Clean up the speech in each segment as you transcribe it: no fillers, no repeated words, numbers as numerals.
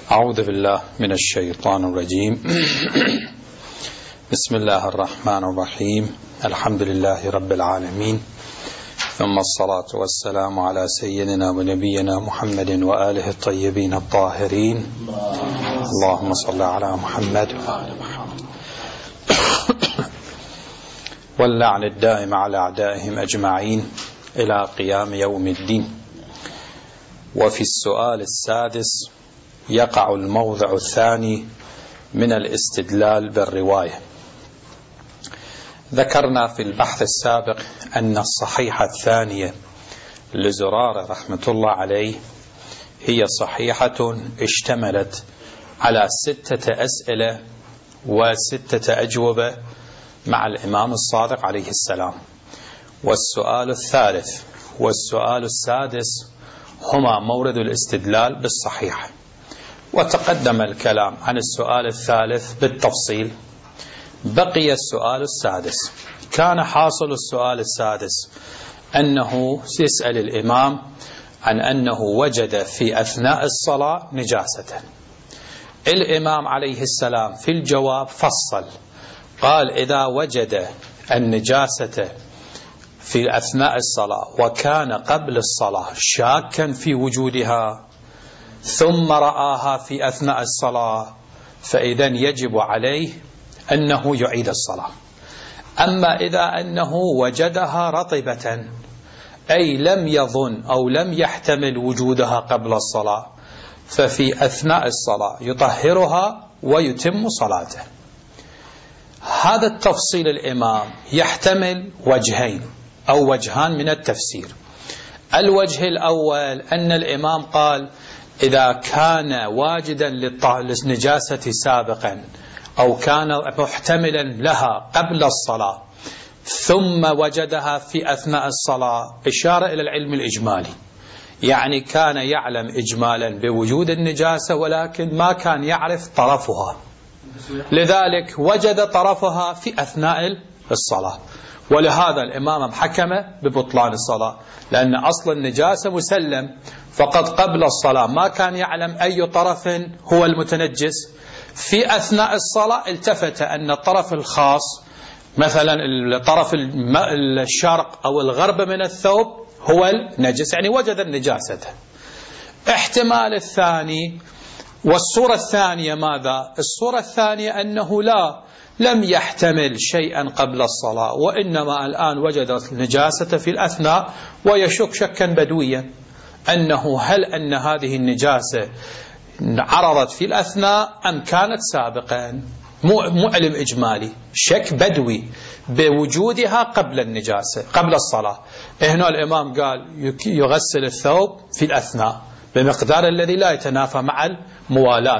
أعوذ بالله من الشيطان الرجيم. بسم الله الرحمن الرحيم. الحمد لله رب العالمين، ثم الصلاة والسلام على سيدنا ونبينا محمد وآله الطيبين الطاهرين. اللهم صل على محمد وآل محمد. واللعن الدائم على أعدائهم أجمعين إلى قيام يوم الدين. وفي السؤال السادس يقع الموضع الثاني من الاستدلال بالرواية. ذكرنا في البحث السابق أن الصحيحة الثانية لزرارة رحمة الله عليه هي صحيحة اشتملت على 6 أسئلة و6 أجوبة مع الإمام الصادق عليه السلام. والسؤال الثالث والسؤال السادس هما مورد الاستدلال بالصحيحة. وتقدم الكلام عن السؤال الثالث بالتفصيل. بقي السؤال السادس. كان حاصل السؤال السادس أنه يسأل الإمام عن أنه وجد في أثناء الصلاة نجاسة. الإمام عليه السلام في الجواب فصل، قال إذا وجد النجاسة في أثناء الصلاة وكان قبل الصلاة شاكا في وجودها ثم رآها في أثناء الصلاة فإذا يجب عليه أنه يعيد الصلاة. أما إذا أنه وجدها رطبة أي لم يظن أو لم يحتمل وجودها قبل الصلاة ففي أثناء الصلاة يطهرها ويتم صلاته. هذا التفصيل الإمام يحتمل وجهين أو وجهان من التفسير. الوجه الأول أن الإمام قال إذا كان واجدا للنجاسة سابقا أو كان محتملا لها قبل الصلاة ثم وجدها في أثناء الصلاة، إشارة إلى العلم الإجمالي، يعني كان يعلم إجمالا بوجود النجاسة ولكن ما كان يعرف طرفها، لذلك وجد طرفها في أثناء الصلاة، ولهذا الإمام حكم ببطلان الصلاة، لأن أصل النجاسة مسلم، فقط قبل الصلاة ما كان يعلم أي طرف هو المتنجس. في أثناء الصلاة التفت أن الطرف الخاص مثلا الطرف الشرق أو الغرب من الثوب هو النجس، يعني وجد النجاسة. احتمال الثاني والصورة الثانية ماذا؟ الصورة الثانية أنه لم يحتمل شيئا قبل الصلاة وإنما الآن وجد النجاسة في الأثناء ويشك شكا بدويا أنه هل أن هذه النجاسة عرضت في الأثناء أم كانت سابقا. معلم إجمالي، شك بدوي بوجودها قبل النجاسة قبل الصلاة. هنا الإمام قال يغسل الثوب في الأثناء بمقدار الذي لا يتنافى مع الموالاة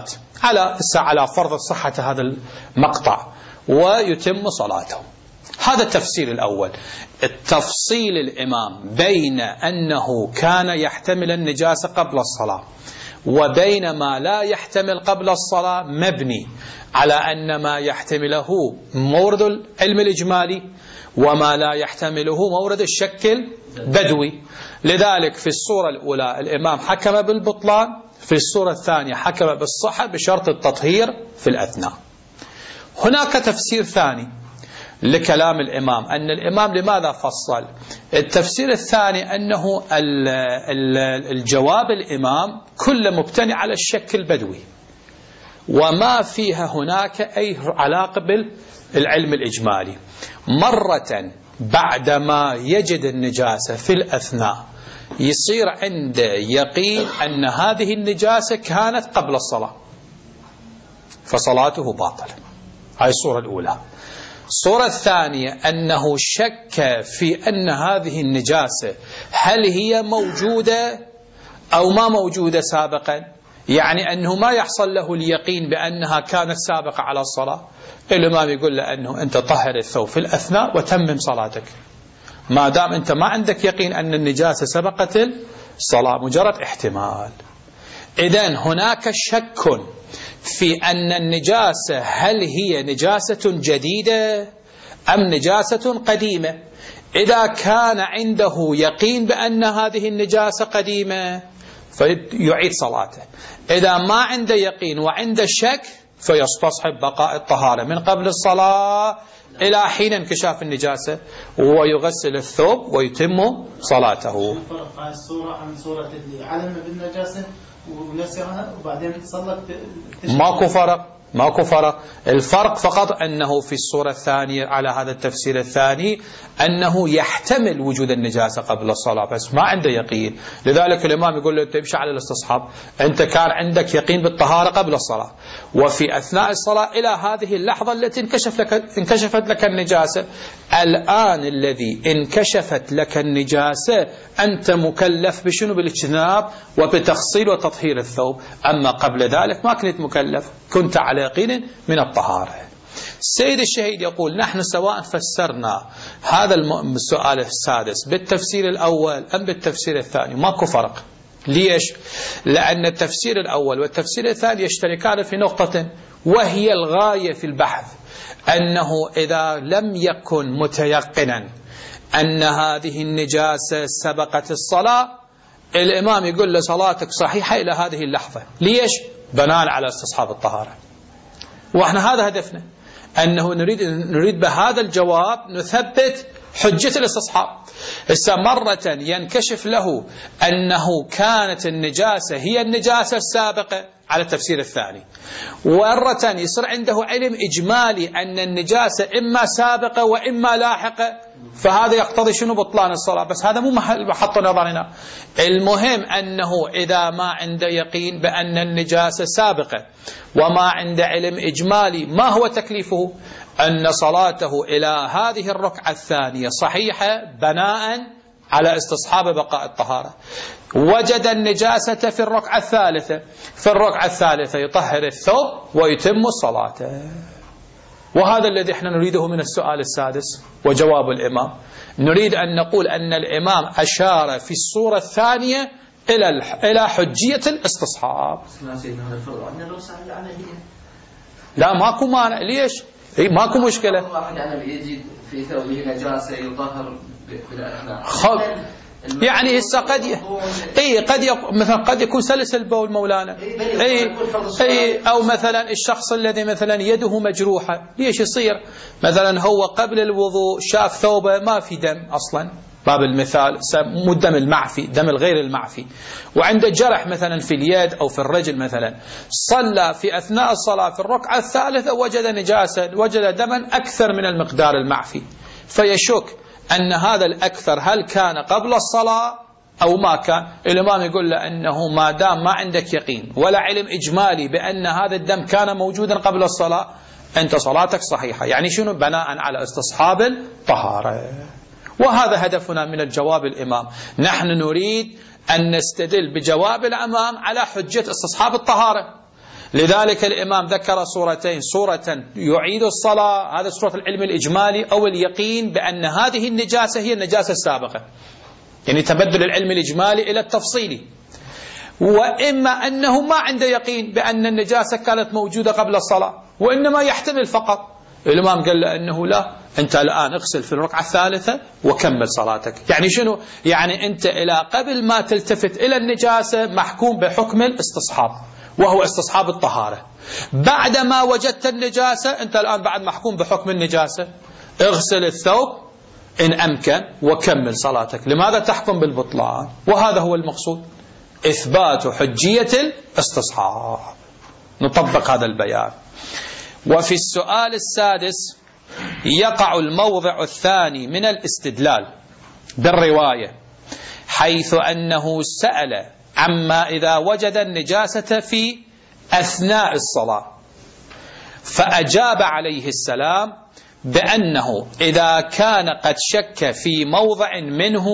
على فرض صحة هذا المقطع ويتم صلاته. هذا التفسير الأول. التفصيل الإمام بين أنه كان يحتمل النجاسة قبل الصلاة وبين ما لا يحتمل قبل الصلاة مبني على أن ما يحتمله مورد العلم الإجمالي وما لا يحتمله مورد الشك البدوي. لذلك في الصورة الأولى الإمام حكم بالبطلان، في الصورة الثانية حكم بالصحة بشرط التطهير في الأثناء. هناك تفسير ثاني لكلام الإمام، أن الإمام لماذا فصل؟ التفسير الثاني أنه الجواب الإمام كله مبتني على الشك البدوي وما فيها هناك أي علاقة بالعلم الإجمالي. مرة بعدما يجد النجاسة في الأثناء يصير عنده يقين أن هذه النجاسة كانت قبل الصلاة فصلاته باطلة. هاي الصورة الأولى. الصورة الثانية أنه شك في أن هذه النجاسة هل هي موجودة أو ما موجودة سابقا، يعني أنه ما يحصل له اليقين بأنها كانت سابقة على الصلاة. الإمام يقول له أنه أنت طهر الثوب في الأثناء وتمم صلاتك ما دام أنت ما عندك يقين أن النجاسة سبقت الصلاة، مجرد احتمال. إذن هناك شك في أن النجاسة هل هي نجاسة جديدة أم نجاسة قديمة. إذا كان عنده يقين بأن هذه النجاسة قديمة فيعيد صلاته. إذا ما عنده يقين وعنده شك فيستصحب بقاء الطهارة من قبل الصلاة إلى حين انكشاف النجاسة، ويغسل الثوب ويتم صلاته. الفرق هاي الصورة عن صورة اللي علم بالنجاسة ونسرها وبعدين صلت. ماكو فرق. الفرق فقط أنه في الصورة الثانية على هذا التفسير الثاني أنه يحتمل وجود النجاسة قبل الصلاة بس ما عنده يقين. لذلك الإمام يقول له أنت امشي على الاستصحاب، أنت كان عندك يقين بالطهارة قبل الصلاة، وفي أثناء الصلاة إلى هذه اللحظة التي انكشفت لك النجاسة، الآن الذي انكشفت لك النجاسة أنت مكلف بشنو؟ بالاجتناب وبتغسيل وتطهير الثوب. أما قبل ذلك ما كنت مكلف، كنت على يقين من الطهارة. السيد الشهيد يقول نحن سواء فسرنا هذا السؤال السادس بالتفسير الأول أم بالتفسير الثاني ماكو فرق. ليش؟ لأن التفسير الأول والتفسير الثاني يشتركان في نقطة، وهي الغاية في البحث، أنه إذا لم يكن متيقنا أن هذه النجاسة سبقت الصلاة، الإمام يقول له صلاتك صحيحة إلى هذه اللحظة. ليش؟ بناء على استصحاب الطهارة. وإحنا هذا هدفنا، أنه نريد بهذا الجواب نثبت حجة الاستصحاب. مرة ينكشف له أنه كانت النجاسة هي النجاسة السابقة على التفسير الثاني، ومرة يصير عنده علم إجمالي أن النجاسة إما سابقة وإما لاحقة، فهذا يقتضي شنو؟ بطلان الصلاة. بس هذا مو محط نظرنا. المهم أنه إذا ما عنده يقين بأن النجاسة سابقة وما عنده علم إجمالي، ما هو تكليفه؟ أن صلاته إلى هذه الركعة الثانية صحيحة بناء على استصحاب بقاء الطهارة. وجد النجاسة في الركعة الثالثة، في الركعة الثالثة يطهر الثوب ويتم الصلاة. وهذا الذي احنا نريده من السؤال السادس وجواب الإمام. نريد أن نقول أن الإمام أشار في الصورة الثانية إلى حجية الاستصحاب. لا ماكو مانع. ليش؟ ماكو مشكلة. يجد في ثوبه نجاسة يطهر يعني هسه مثلا قد يكون سلس البول مولانا، او مثلا الشخص الذي مثلا يده مجروحة، ليش يصير مثلا هو قبل الوضوء شاف ثوبه ما في دم اصلا، باب المثال مو الدم المعفي، دم الغير المعفي، وعنده جرح مثلا في اليد او في الرجل مثلا، صلى في اثناء الصلاة في الركعة الثالثة وجد نجاسة، وجد دما اكثر من المقدار المعفي، فيشك أن هذا الأكثر هل كان قبل الصلاة أو ما كان. الإمام يقول له أنه ما دام ما عندك يقين ولا علم إجمالي بأن هذا الدم كان موجودا قبل الصلاة، أنت صلاتك صحيحة. يعني شنو؟ بناء على استصحاب الطهارة. وهذا هدفنا من الجواب الإمام. نحن نريد أن نستدل بجواب الإمام على حجة استصحاب الطهارة. لذلك الإمام ذكر صورتين، صورة يعيد الصلاة، هذا صورة العلم الإجمالي أو اليقين بأن هذه النجاسة هي النجاسة السابقة، يعني تبدل العلم الإجمالي إلى التفصيلي. وإما أنه ما عنده يقين بأن النجاسة كانت موجودة قبل الصلاة وإنما يحتمل فقط. الإمام قال له أنه لا، أنت الآن اغسل في الركعة الثالثة وكمل صلاتك. يعني شنو؟ يعني أنت إلى قبل ما تلتفت إلى النجاسة محكوم بحكم الاستصحاب، وهو استصحاب الطهارة. بعدما وجدت النجاسة أنت الآن بعد محكوم بحكم النجاسة، اغسل الثوب إن أمكن وكمل صلاتك. لماذا تحكم بالبطلان؟ وهذا هو المقصود، إثبات حجية الاستصحاب. نطبق هذا البيان. وفي السؤال السادس يقع الموضع الثاني من الاستدلال بالرواية، حيث أنه سأل عما إذا وجد النجاسة في أثناء الصلاة، فأجاب عليه السلام بأنه إذا كان قد شك في موضع منه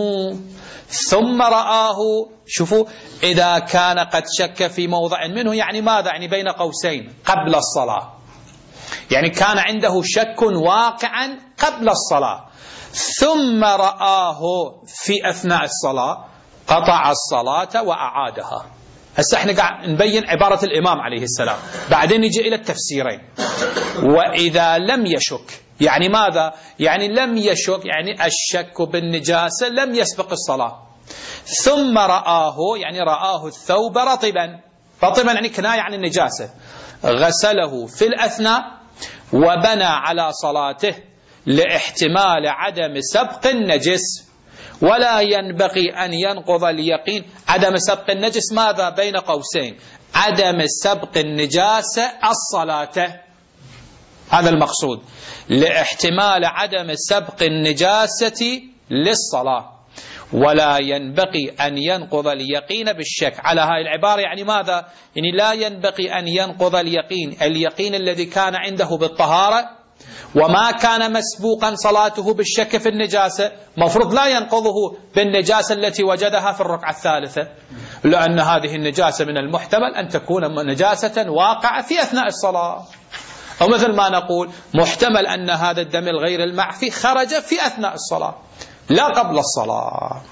ثم رآه، شوفوا، إذا كان قد شك في موضع منه يعني ماذا؟ يعني بين قوسين قبل الصلاة، يعني كان عنده شك واقعا قبل الصلاة ثم رآه في أثناء الصلاة، قطع الصلاة وأعادها. هسه احنا قاعد نبين عبارة الإمام عليه السلام، بعدين نجي إلى التفسيرين. وإذا لم يشك يعني ماذا؟ يعني لم يشك، يعني الشك بالنجاسة لم يسبق الصلاة، ثم رآه يعني رآه الثوب رطبا، رطبا يعني كناية عن النجاسة، غسله في الأثناء وبنى على صلاته لاحتمال عدم سبق النجس، ولا ينبغي أن ينقض اليقين. عدم سبق النجس ماذا؟ بين قوسين عدم سبق النجاسة الصلاة، هذا المقصود، لاحتمال عدم سبق النجاسة للصلاة، ولا ينبغي أن ينقض اليقين بالشك. على هاي العبارة يعني ماذا؟ يعني لا ينبغي أن ينقض اليقين الذي كان عنده بالطهارة وما كان مسبوقا صلاته بالشك في النجاسة، مفروض لا ينقضه بالنجاسة التي وجدها في الركعة الثالثة، لأن هذه النجاسة من المحتمل أن تكون نجاسة واقعة في أثناء الصلاة، أو مثل ما نقول محتمل أن هذا الدم الغير المعفي خرج في أثناء الصلاة لا قبل الصلاة.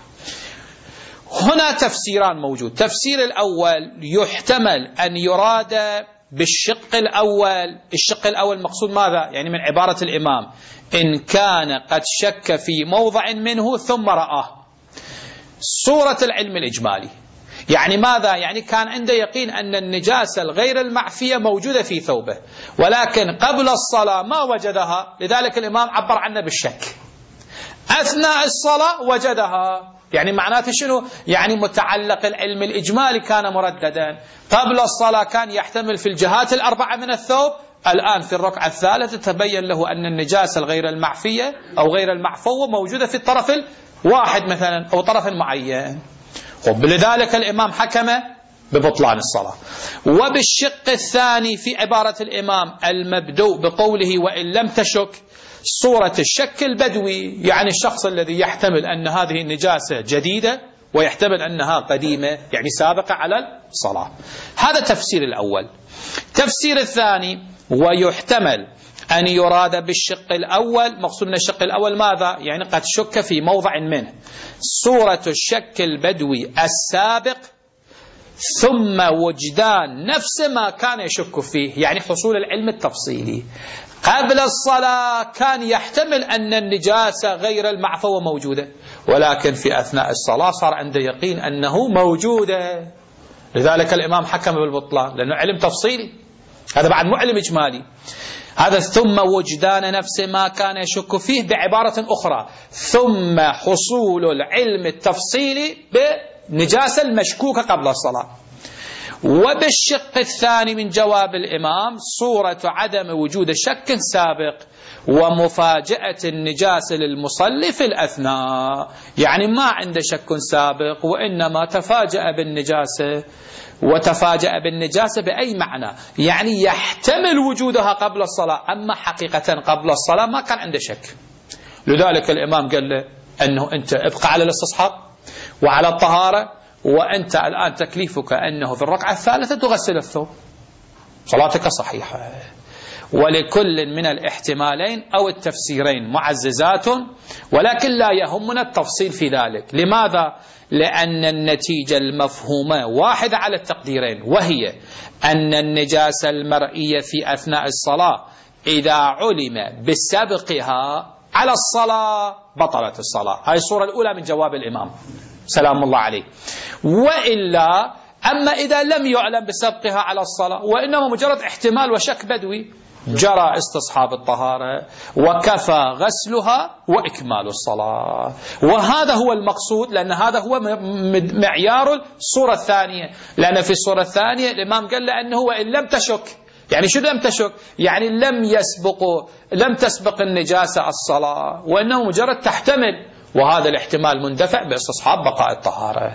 هنا تفسيران موجود. تفسير الأول يحتمل أن يراد بالشق الأول، الشق الأول مقصود ماذا؟ يعني من عبارة الإمام إن كان قد شك في موضع منه ثم رآه، صورة العلم الإجمالي، يعني ماذا؟ يعني كان عنده يقين أن النجاسة الغير المعفية موجودة في ثوبه ولكن قبل الصلاة ما وجدها، لذلك الإمام عبر عنه بالشك، أثناء الصلاة وجدها. يعني معناته شنو؟ يعني متعلق العلم الإجمالي كان مرددا، قبل الصلاة كان يحتمل في الجهات الأربعة من الثوب، الآن في الركعة الثالثة تبين له أن النجاسة الغير المعفية أو غير المعفوة موجودة في الطرف الواحد مثلا أو طرف معين، لذلك الإمام حكم ببطلان الصلاة. وبالشق الثاني في عبارة الإمام المبدوء بقوله وإن لم تشك، صورة الشك البدوي، يعني الشخص الذي يحتمل أن هذه النجاسة جديدة ويحتمل أنها قديمة يعني سابقة على الصلاة. هذا تفسير الأول. تفسير الثاني ويحتمل أن يراد بالشق الأول، مقصود من الشق الأول ماذا؟ يعني قد شك في موضع منه، صورة الشك البدوي السابق ثم وجدان نفس ما كان يشك فيه، يعني حصول العلم التفصيلي. قبل الصلاة كان يحتمل أن النجاسة غير المعفوة موجودة، ولكن في أثناء الصلاة صار عنده يقين أنه موجودة، لذلك الإمام حكم بالبطلان لأنه علم تفصيلي، هذا بعد مو علم إجمالي. هذا ثم وجدان نفس ما كان يشك فيه، بعبارة أخرى ثم حصول العلم التفصيلي بنجاسة المشكوكة قبل الصلاة. وبالشق الثاني من جواب الإمام صورة عدم وجود شك سابق ومفاجأة النجاسة للمصلي في الأثناء، يعني ما عنده شك سابق وإنما تفاجأ بالنجاسة. وتفاجأ بالنجاسة بأي معنى؟ يعني يحتمل وجودها قبل الصلاة، أما حقيقة قبل الصلاة ما كان عنده شك. لذلك الإمام قال له أنه أنت ابقى على الاستصحاب وعلى الطهارة، وأنت الآن تكليفك أنه في الركعة الثالثة تغسل الثوب، صلاتك صحيحة. ولكل من الاحتمالين أو التفسيرين معززات، ولكن لا يهمنا التفصيل في ذلك. لماذا؟ لأن النتيجة المفهومة واحدة على التقديرين، وهي أن النجاسة المرئية في أثناء الصلاة إذا علم بسبقها على الصلاة بطلت الصلاة. هذه الصورة الأولى من جواب الإمام سلام الله عليه. وإلا أما إذا لم يعلم بسبقها على الصلاة وإنما مجرد احتمال وشك بدوي، جرى استصحاب الطهارة وكفى غسلها وإكمال الصلاة. وهذا هو المقصود، لأن هذا هو معيار الصورة الثانية. لأن في الصورة الثانية الإمام قال لأنه وإن لم تشك، يعني شو لم تشك؟ يعني لم تسبق النجاسة الصلاة وإنه مجرد تحتمل، وهذا الاحتمال مندفع باستصحاب بقاء الطهارة.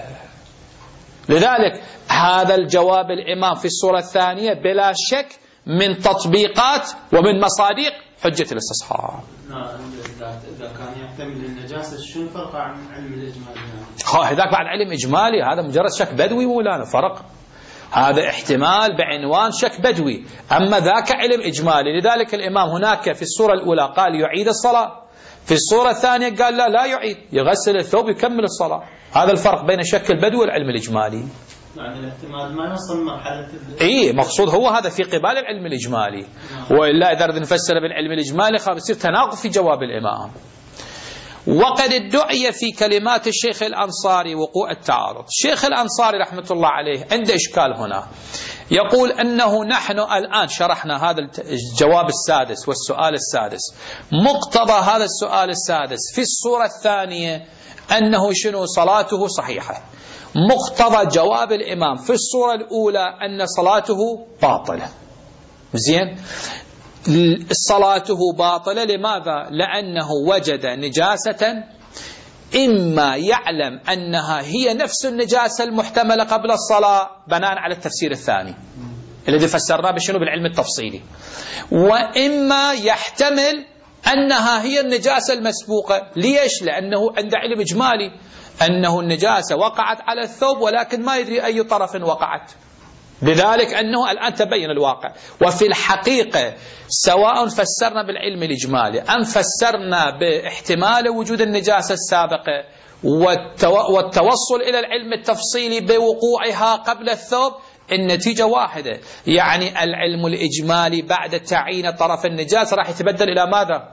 لذلك هذا الجواب الإمام في الصورة الثانية بلا شك من تطبيقات ومن مصادق حجة الاستصحاب. إذا كان يحتمل النجاسة شو الفرق عن علم الإجمالي؟ هذاك بعد علم إجمالي، هذا مجرد شك بدوي مولانا، فرق. هذا احتمال بعنوان شك بدوي، أما ذاك علم إجمالي. لذلك الإمام هناك في الصورة الأولى قال يعيد الصلاة، في الصورة الثانية قال لا يعيد، يغسل الثوب يكمل الصلاة. هذا الفرق بين الشك البدوي والعلم الإجمالي. يعني الاحتمال ما يوصل مرحلة مقصود هو هذا في قبال العلم الإجمالي. وإلا إذا نفسر بالعلم الإجمالي بيصير تناقض في جواب الإمام. وقد ادعي في كلمات الشيخ الأنصاري وقوع التعارض. الشيخ الأنصاري رحمة الله عليه عنده إشكال هنا، يقول أنه نحن الآن شرحنا هذا الجواب السادس والسؤال السادس، مقتضى هذا السؤال السادس في الصورة الثانية أنه شنو؟ صلاته صحيحة. مقتضى جواب الإمام في الصورة الأولى أن صلاته باطلة. زين، صلاته باطلة لماذا؟ لأنه وجد نجاسة إما يعلم أنها هي نفس النجاسة المحتملة قبل الصلاة بناء على التفسير الثاني الذي فسرناه بشنو؟ بالعلم التفصيلي، وإما يحتمل أنها هي النجاسة المسبوقة. ليش؟ لأنه عنده علم إجمالي أنه النجاسة وقعت على الثوب ولكن ما يدري أي طرف وقعت، بذلك أنه الآن تبين الواقع. وفي الحقيقة سواء فسرنا بالعلم الإجمالي أم فسرنا باحتمال وجود النجاسة السابقة والتوصل إلى العلم التفصيلي بوقوعها قبل الثوب، النتيجة واحدة. يعني العلم الإجمالي بعد تعيين طرف النجاسة راح يتبدل إلى ماذا؟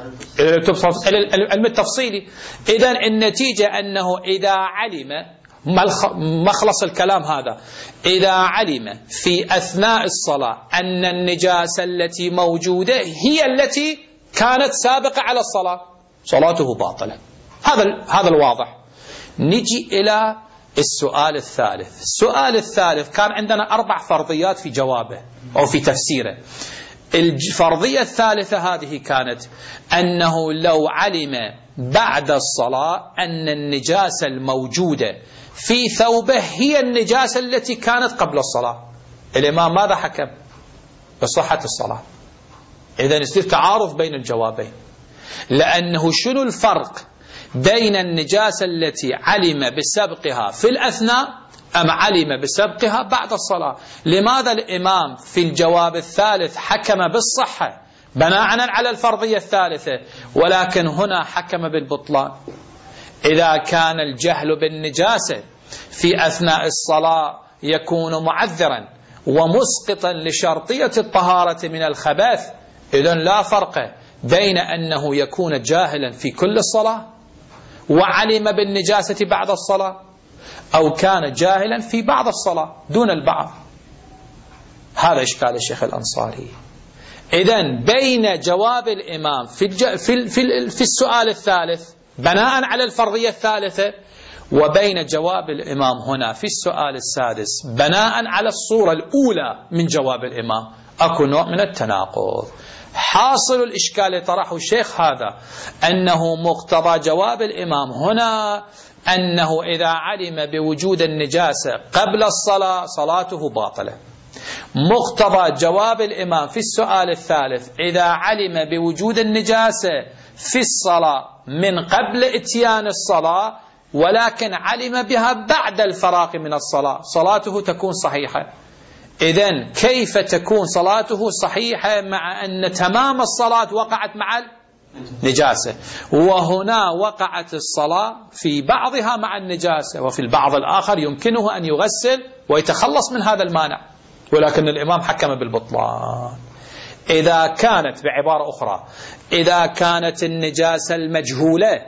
العلم التفصيلي. إذن النتيجة أنه إذا علم، مخلص الكلام هذا، إذا علم في أثناء الصلاة أن النجاسة التي موجودة هي التي كانت سابقة على الصلاة، صلاته باطلة. هذا الواضح. نجي إلى السؤال الثالث. السؤال الثالث كان عندنا 4 فرضيات في جوابه أو في تفسيره. الفرضية الثالثة هذه كانت أنه لو علم بعد الصلاة أن النجاسة الموجودة في ثوبه هي النجاسة التي كانت قبل الصلاة، الإمام ماذا حكم؟ بصحة الصلاة. إذن يصير تعارض بين الجوابين، لأنه شنو الفرق بين النجاسة التي علم بسبقها في الأثناء أم علم بسبقها بعد الصلاة؟ لماذا الإمام في الجواب الثالث حكم بالصحة بناء على الفرضية الثالثة، ولكن هنا حكم بالبطلان؟ إذا كان الجهل بالنجاسة في أثناء الصلاة يكون معذرا ومسقطا لشرطية الطهارة من الخبث، إذن لا فرق بين أنه يكون جاهلا في كل الصلاة وعلم بالنجاسة بعد الصلاة، أو كان جاهلا في بعض الصلاة دون البعض. هذا إشكال الشيخ الأنصاري. إذن بين جواب الإمام في السؤال الثالث بناء على الفرضية الثالثة وبين جواب الإمام هنا في السؤال السادس بناء على الصورة الأولى من جواب الإمام أكو نوع من التناقض. حاصل الإشكال اللي طرحه الشيخ هذا أنه مقتضى جواب الإمام هنا أنه إذا علم بوجود النجاسة قبل الصلاة صلاته باطلة. مقتضى جواب الإمام في السؤال الثالث إذا علم بوجود النجاسة في الصلاة من قبل إتيان الصلاة ولكن علم بها بعد الفراغ من الصلاة صلاته تكون صحيحة. إذن كيف تكون صلاته صحيحة مع أن تمام الصلاة وقعت مع النجاسة، وهنا وقعت الصلاة في بعضها مع النجاسة وفي البعض الآخر يمكنه أن يغسل ويتخلص من هذا المانع، ولكن الإمام حكم بالبطلان. إذا كانت، بعبارة أخرى، إذا كانت النجاسة المجهولة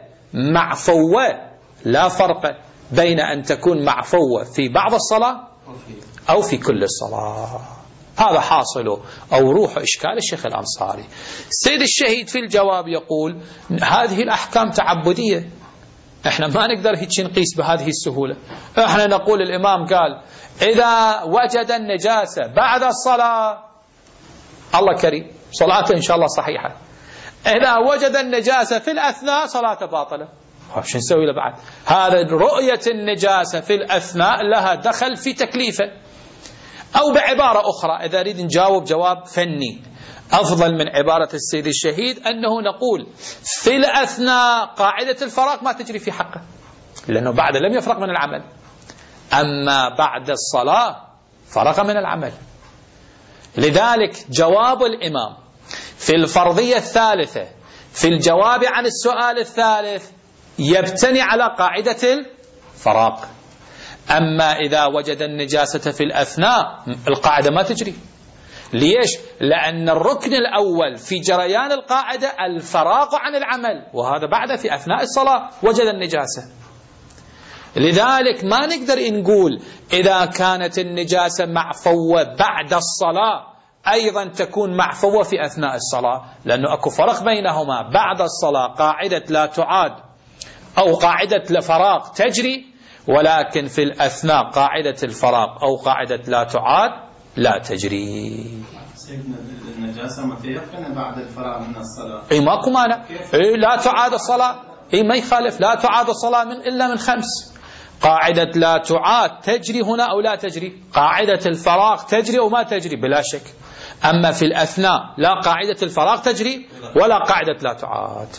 معفوة، لا فرق بين أن تكون معفوة في بعض الصلاة أو في كل الصلاة. هذا حاصله أو روح إشكال الشيخ الأنصاري. السيد الشهيد في الجواب يقول هذه الأحكام تعبدية، احنا ما نقدر هيك نقيس بهذه السهولة. احنا نقول الإمام قال إذا وجد النجاسة بعد الصلاة الله كريم صلاته إن شاء الله صحيحة، إذا وجد النجاسة في الأثناء صلاته باطلة. شو نسوي له بعد؟ هذا رؤية النجاسة في الأثناء لها دخل في تكليفه. أو بعبارة أخرى إذا نريد نجاوب جواب فني أفضل من عبارة السيد الشهيد أنه نقول في الأثناء قاعدة الفراغ ما تجري في حقه لأنه بعد لم يفرغ من العمل، أما بعد الصلاة فرغ من العمل. لذلك جواب الإمام في الفرضية الثالثة في الجواب عن السؤال الثالث يبتني على قاعدة الفراغ. أما إذا وجد النجاسة في الأثناء القاعدة ما تجري، ليش؟ لأن الركن الأول في جريان القاعدة الفراغ عن العمل، وهذا بعد في أثناء الصلاة وجد النجاسة. لذلك ما نقدر نقول إذا كانت النجاسة معفوة بعد الصلاة أيضا تكون معفوة في أثناء الصلاة، لأنه أكو فرق بينهما. بعد الصلاة قاعدة لا تعاد أو قاعدة الفراغ تجري، ولكن في الأثناء قاعدة الفراغ أو قاعدة لا تعاد لا تجري. سيدنا النجاسة ما تيقن بعد الفراغ من الصلاة. أي ماكو مانع. لا تعاد الصلاة. أي ما يخالف. لا تعاد الصلاة إلا من 5. قاعدة لا تعاد تجري هنا أو لا تجري. قاعدة الفراغ تجري أو ما تجري بلا شك. أما في الأثناء لا قاعدة الفراغ تجري ولا قاعدة لا تعاد.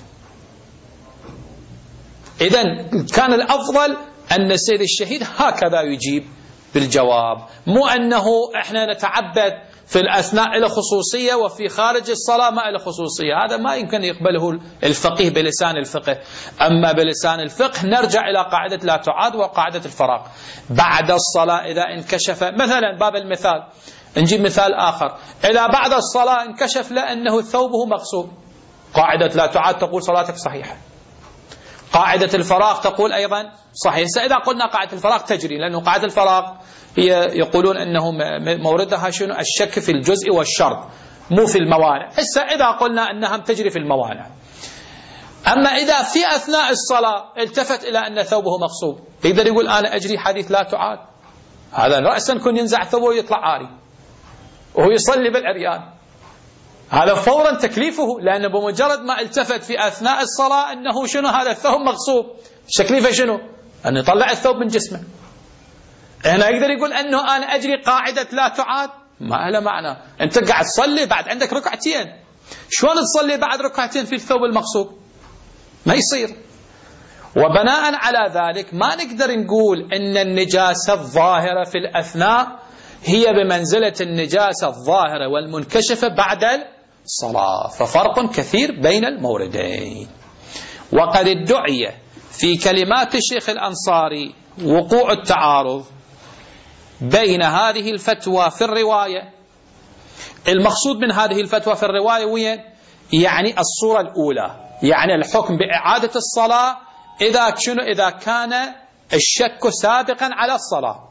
إذن كان الأفضل أن السيد الشهيد هكذا يجيب بالجواب، مو أنه إحنا نتعبد في الأثناء إلى خصوصية وفي خارج الصلاة ما إلى خصوصية. هذا ما يمكن يقبله الفقيه بلسان الفقه. أما بلسان الفقه نرجع إلى قاعدة لا تعاد وقاعدة الفراغ. بعد الصلاة إذا انكشف مثلا، باب المثال نجيب مثال آخر، إذا بعد الصلاة انكشف لأنه ثوبه مغصوب، قاعدة لا تعاد تقول صلاتك صحيحة. قاعدة الفراغ تقول أيضا صحيح. إذا قلنا قاعدة الفراغ تجري، لأنه قاعدة الفراغ هي يقولون أنه موردها شنو؟ الشك في الجزء والشرط مو في الموانع. إذا قلنا أنها تجري في الموانع. أما إذا في أثناء الصلاة التفت إلى أن ثوبه مغصوب، يقدر يقول أنا أجري حديث لا تعاد. هذا رأسا كن ينزع ثوبه ويطلع عاري وهو يصلي بالعريان، هذا فورا تكليفه، لأنه بمجرد ما التفت في أثناء الصلاة أنه شنو هذا الثوب مغصوب، تكليفه شنو؟ أن يطلع الثوب من جسمه. هنا يقدر يقول أنه أنا أجري قاعدة لا تعاد، ما له معنى. أنت قاعد تصلي بعد عندك ركعتين، شلون تصلي بعد ركعتين في الثوب المغصوب؟ ما يصير. وبناء على ذلك ما نقدر نقول أن النجاسة الظاهرة في الأثناء هي بمنزلة النجاسة الظاهرة والمنكشفة بعد الصلاة، ففرق كثير بين الموردين. وقد ادعي في كلمات الشيخ الأنصاري وقوع التعارض بين هذه الفتوى في الرواية. المقصود من هذه الفتوى في الرواية وين؟ يعني الصورة الأولى، يعني الحكم بإعادة الصلاة إذا كان الشك سابقا على الصلاة.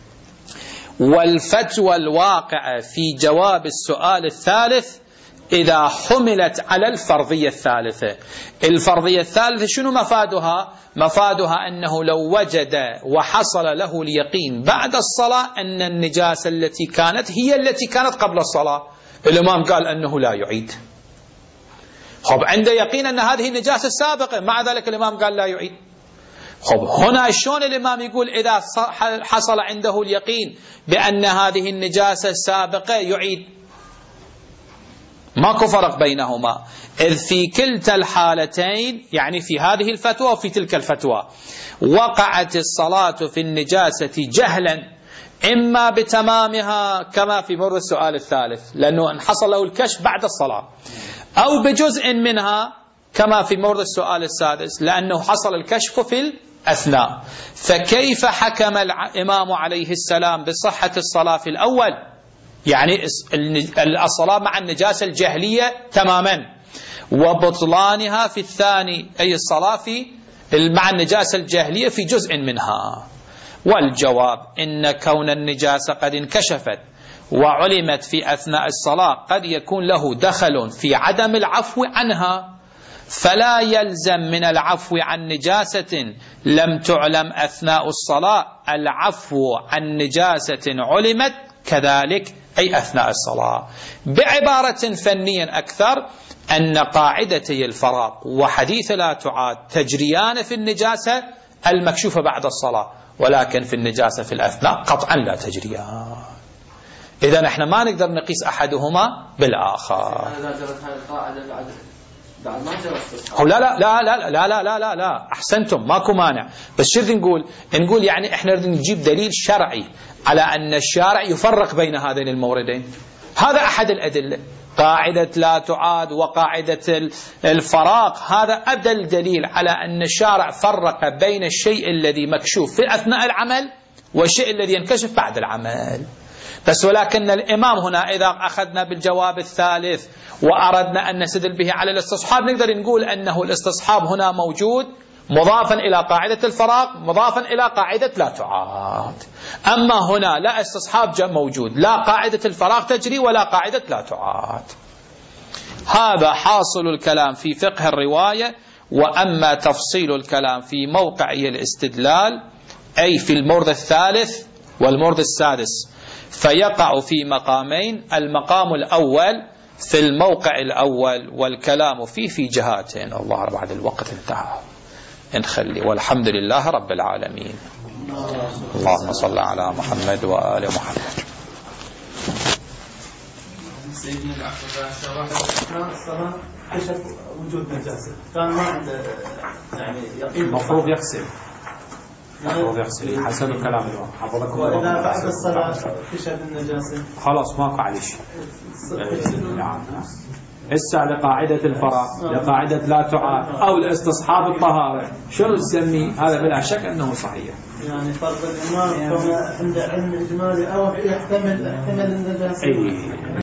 والفتوى الواقعة في جواب السؤال الثالث إذا حملت على الفرضية الثالثة. الفرضية الثالثة شنو مفادها؟ مفادها أنه لو وجد وحصل له اليقين بعد الصلاة أن النجاسة التي كانت هي التي كانت قبل الصلاة، الإمام قال أنه لا يعيد. عنده يقين أن هذه النجاسة السابقة، مع ذلك الإمام قال لا يعيد. هنا شلون الإمام يقول إذا حصل عنده اليقين بأن هذه النجاسة السابقة يعيد؟ ماكو فرق بينهما، إذ في كلتا الحالتين، يعني في هذه الفتوى وفي تلك الفتوى، وقعت الصلاة في النجاسة جهلا، إما بتمامها كما في مر السؤال الثالث لأنه حصل له الكشف بعد الصلاة، أو بجزء منها كما في مورد السؤال السادس لأنه حصل الكشف في الأثناء. فكيف حكم الإمام عليه السلام بصحة الصلاة في الأول، يعني الصلاة مع النجاسة الجهلية تماما، وبطلانها في الثاني، أي الصلاة مع النجاسة الجهلية في جزء منها؟ والجواب إن كون النجاسة قد انكشفت وعلمت في أثناء الصلاة قد يكون له دخل في عدم العفو عنها، فلا يلزم من العفو عن نجاسة لم تعلم أثناء الصلاة العفو عن نجاسة علمت كذلك أي أثناء الصلاة. بعبارة فنيا أكثر، أن قاعدتي الفراق وحديث لا تعاد تجريان في النجاسة المكشوفة بعد الصلاة، ولكن في النجاسة في الأثناء قطعا لا تجريان. إذا نحن ما نقدر نقيس أحدهما بالآخر. لا لا لا لا لا لا لا لا لا أحسنتم، ماكو مانع، بس شو نقول يعني إحنا نجيب دليل شرعي على أن الشارع يفرق بين هذين الموردين. هذا أحد الأدلة، قاعدة لا تعاد وقاعدة الفراق، هذا أدل دليل على أن الشارع فرق بين الشيء الذي مكشوف في أثناء العمل والشيء الذي ينكشف بعد العمل. بس ولكن الإمام هنا إذا أخذنا بالجواب الثالث وأردنا أن نستدل به على الاستصحاب نقدر نقول أنه الاستصحاب هنا موجود مضافا إلى قاعدة الفراغ مضافا إلى قاعدة لا تعاد. أما هنا لا استصحاب موجود، لا قاعدة الفراغ تجري ولا قاعدة لا تعاد. هذا حاصل الكلام في فقه الرواية. وأما تفصيل الكلام في موقعي الاستدلال أي في المورد الثالث والمورد السادس فيقع في مقامين. المقام الأول في الموقع الأول والكلام فيه في جهاتين. الله بعد الوقت انتهى نخلي. والحمد لله رب العالمين. اللهم صل على محمد وآل محمد. سيدنا الصلاة كشف وجود نجاسة كان ما عنده يعني يقين المفروض يغسل حسب الكلام اليوم حفظكم الله. وإذا بعد الصلاة كشف النجاسة خلاص ما قاعد شيء. هسه لقاعدة الفراغ لقاعدة لا تعاد أو لاستصحاب الطهارة شو نسمي هذا بلا شك أنه صحيح. يعني فرض الإمام عنده علم إجمالي أو يحتمل النجاسة.